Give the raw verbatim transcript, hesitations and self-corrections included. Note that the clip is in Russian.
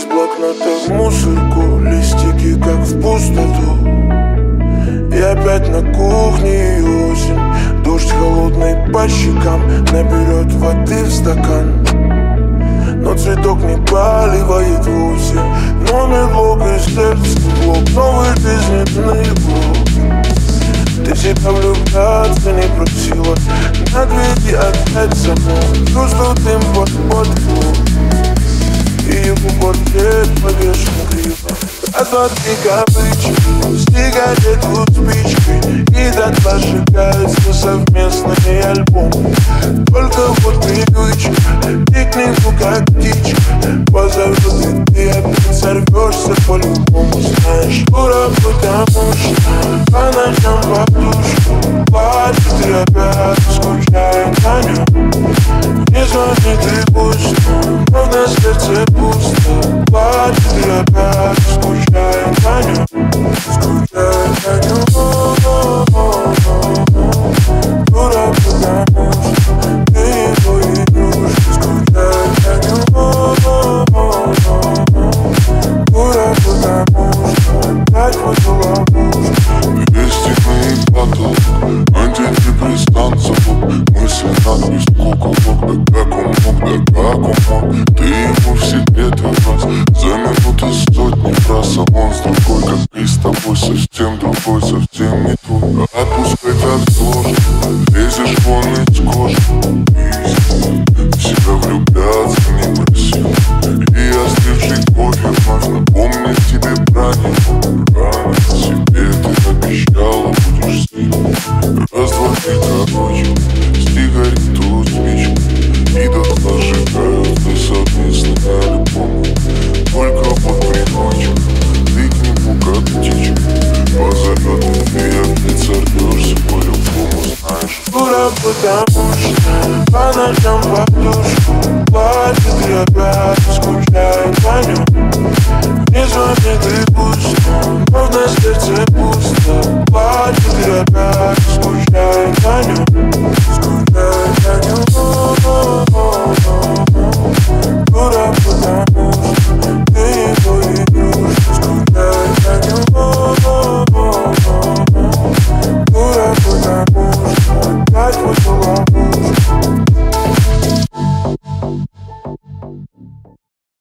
блокнота в мусорку, листики как в пустоту. И опять на кухне осень, дождь холодный по щекам, наберет воды в стакан. Но цветок не поливает вовсе. Номер блок и сердце блок, новый жизненный блок. Ты себя влюбляться не просила, на двери опять сама. Чувствую дым под потолок, и его портрет повешен криво. От-два-три капрички, сигарету спичкой, и дотла сжигается совместный альбом. Только вот привычка, пикнику как птичка позовет, и ты опять сорвешься по-любому. Знаешь, дура, потому что по ночам подушку плачет и опять скучает на нем. Не звони, ты пусть, но на сердце пусто. Плачет и опять скучает на нем, скучает на нем. Дура, потому что ты его игрушка, скучает на нем. Дура, потому что опять в ловушку. Вестик и потолок, антидепрессант забот. Мысль на и сколько лог, да как он мог, да как он мог. Ты ему в секреты раз, за минуты сотни раз. А он с другой, как и с тобой, совсем другой, совсем не твой. Отпускай так сложно, лезешь вон из кожи. В себя влюбляться не просил, и остывший кофе вновь напомнит тебе брани. Себе ты обещала, будешь с ним. Раз, два, три, короче, сигарету, спичку, и дотла сжигаются совместный альбом. Только вот привычка, ты к нему как птичка позовет, и ты опять сорвешься по-любому, знаешь. Дура, потому что по ночам подушку плачет и опять скучает по нем. Не звони, ты пусть,